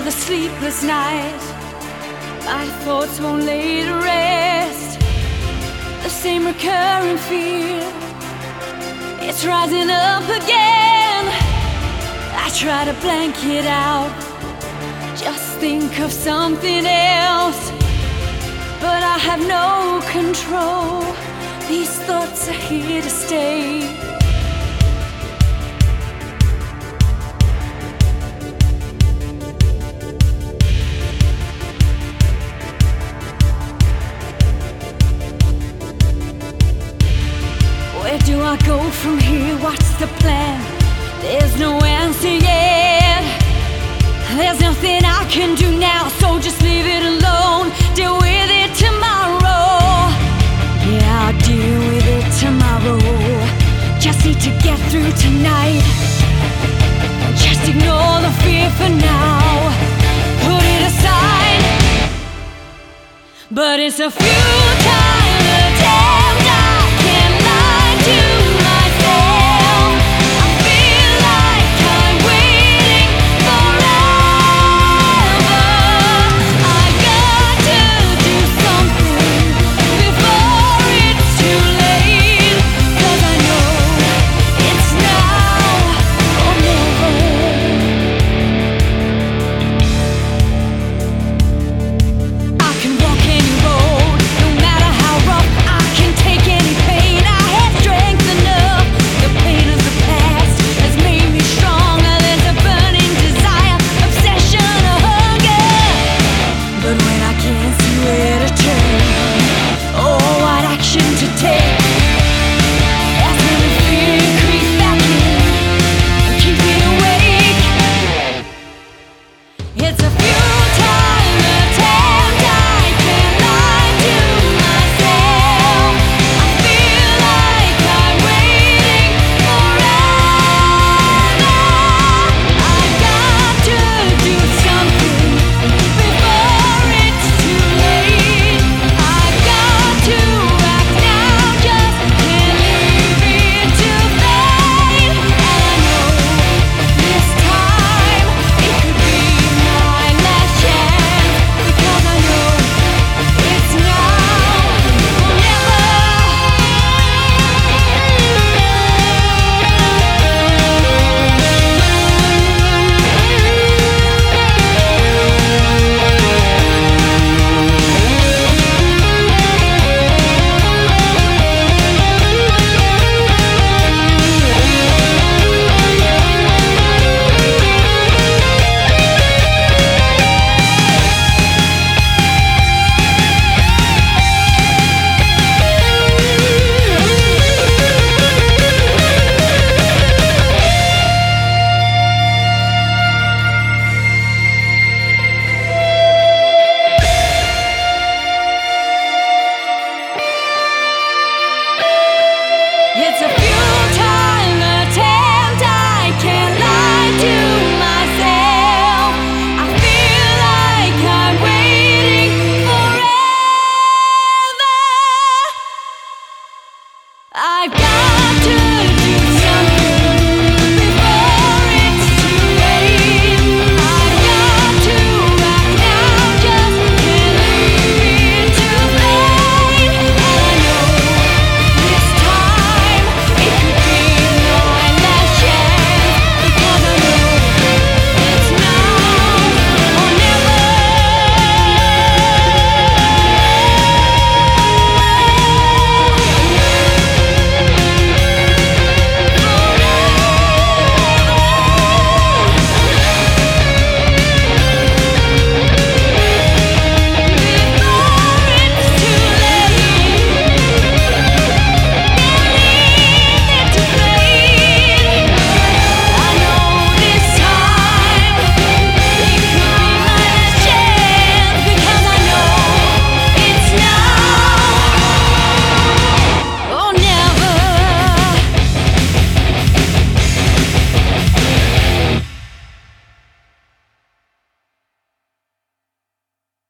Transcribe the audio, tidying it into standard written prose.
the sleepless night, my thoughts won't lay to rest. The same recurring fear, it's rising up again. I try to blank it out, just think of something else, but I have no control. These thoughts are here to stay. Where do I go from here? What's the plan? There's no answer yet. There's nothing I can do now, so just leave it alone. Deal with it tomorrow. Yeah, I'll deal with it tomorrow. Just need to get through tonight. Just ignore the fear for now. Put it aside. But it's a futile attempt. I can't lie to myself. I feel like I'm waiting forever. I got to do something before it's too late, 'cause I know it's now or never. I can walk any road, no matter how rough. I can take any pain. I have strength enough. The pain of the past has made me stronger. There's a burning desire, obsession, a hunger. But when I can't see where to turn, oh, what action to take? That's when the fear creeps back in and keeps me awake. It's a futile attempt. I can't lie to myself. I feel like I'm waiting forever. I've got to do something before it's too late. I've got to act now, just can't leave it to fate. And I know this time it could be my last chance, because I know it's now or never. It's a futile attempt. I can't lie to myself. I feel like I'm waiting forever. I've got